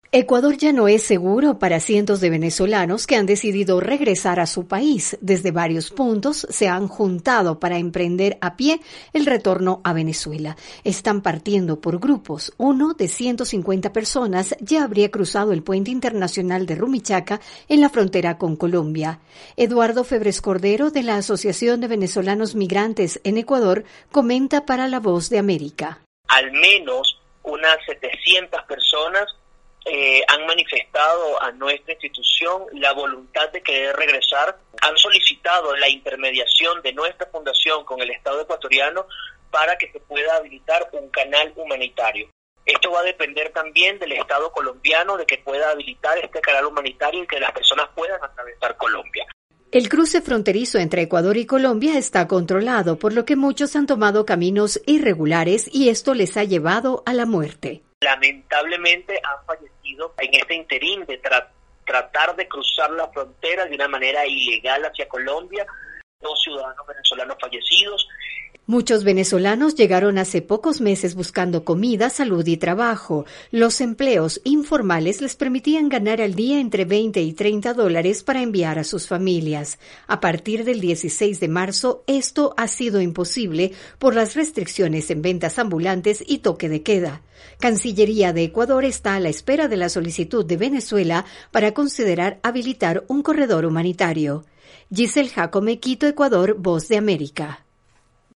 Ecuador ya no es seguro para cientos de venezolanos que han decidido regresar a su país. Desde varios puntos se han juntado para emprender a pie el retorno a Venezuela. Están partiendo por grupos. Uno de 150 personas ya habría cruzado el puente internacional de Rumichaca en la frontera con Colombia. Eduardo Febres Cordero, de la Asociación de Venezolanos Migrantes en Ecuador, comenta para La Voz de América. Al menos unas 700 personas han manifestado a nuestra institución la voluntad de querer regresar, han solicitado la intermediación de nuestra fundación con el Estado ecuatoriano para que se pueda habilitar un canal humanitario. Esto va a depender también del Estado colombiano de que pueda habilitar este canal humanitario y que las personas puedan atravesar Colombia. El cruce fronterizo entre Ecuador y Colombia está controlado, por lo que muchos han tomado caminos irregulares y esto les ha llevado a la muerte. Lamentablemente han fallecido en este interín de tratar de cruzar la frontera de una manera ilegal hacia Colombia, 2 ciudadanos venezolanos fallecidos. Muchos venezolanos llegaron hace pocos meses buscando comida, salud y trabajo. Los empleos informales les permitían ganar al día entre $20 y $30 para enviar a sus familias. A partir del 16 de marzo, esto ha sido imposible por las restricciones en ventas ambulantes y toque de queda. Cancillería de Ecuador está a la espera de la solicitud de Venezuela para considerar habilitar un corredor humanitario. Giselle Jacome, Quito, Ecuador, Voz de América.